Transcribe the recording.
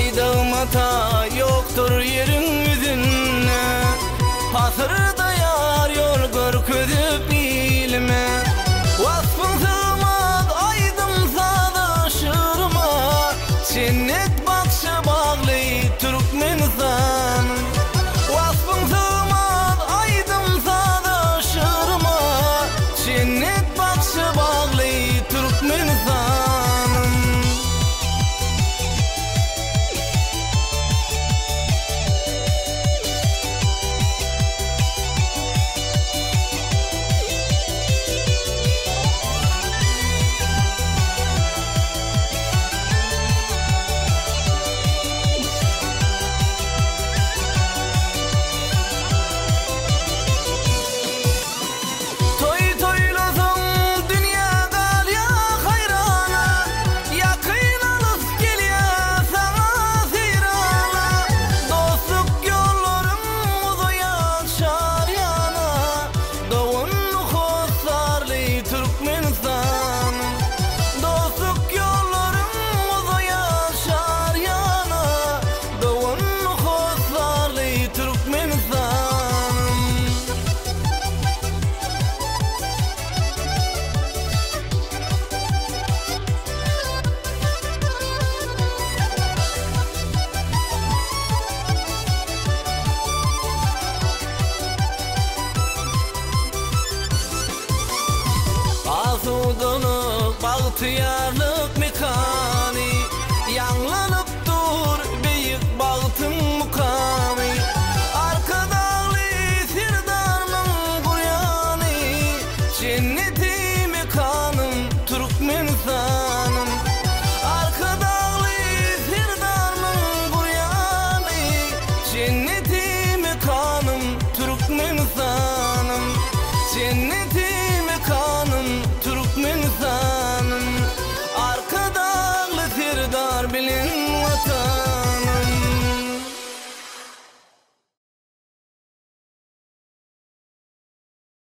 dağım ata yoktur yerin yüzünde. Hasırda yar yol görküdüp bilme. Vasfın sığmaz aydım sadaşırma. Cennet bakşı bağlı Türkmenistan. Vasfın sığmaz aydım sadaşırma. Cennet bakşı bağlı Türkmenistan. Asuduluk, bahtiyarlık mekani, yanlanıp dur büyük bahtın mukami. Arka dağlı sirdarmın buryanı, cenneti mekanım Türkmenistan'ım. Arka dağlı sirdarmın buryanı, cenneti